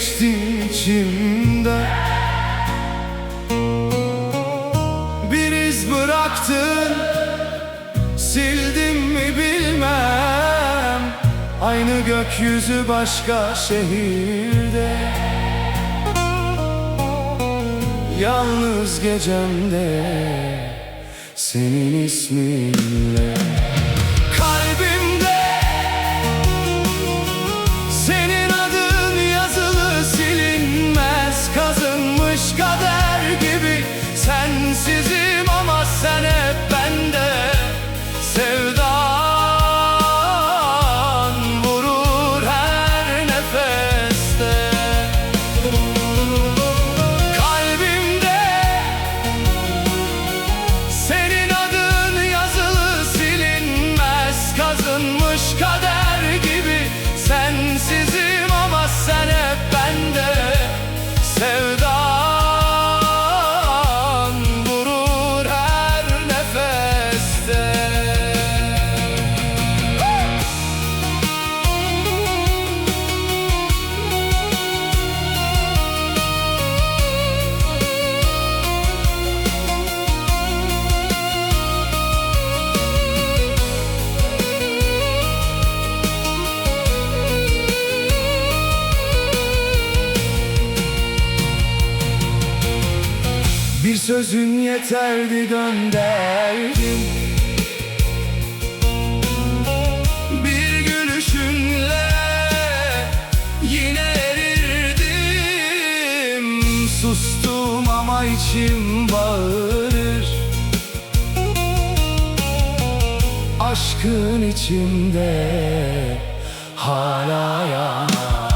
geçtin içimden. Bir iz bıraktın, sildim mi bilmem. Aynı gökyüzü başka şehirde, yalnız gecemde senin isminle. Kalbimde senin adın yazılı, silinmez, kazınmış kader gibi. Sensizim ama sen hep bende. Sevdan vurur her nefeste. Kalbimde senin adın yazılı, silinmez, kazınmış kader gibi. Sensizim ama sen hep bende. Sevdan vurur her nefeste. Bir sözün yeterdi, gönderdim. Bir gülüşünle yine erirdim. Sustum ama içim bağırır. Aşkın içimde hala yanar.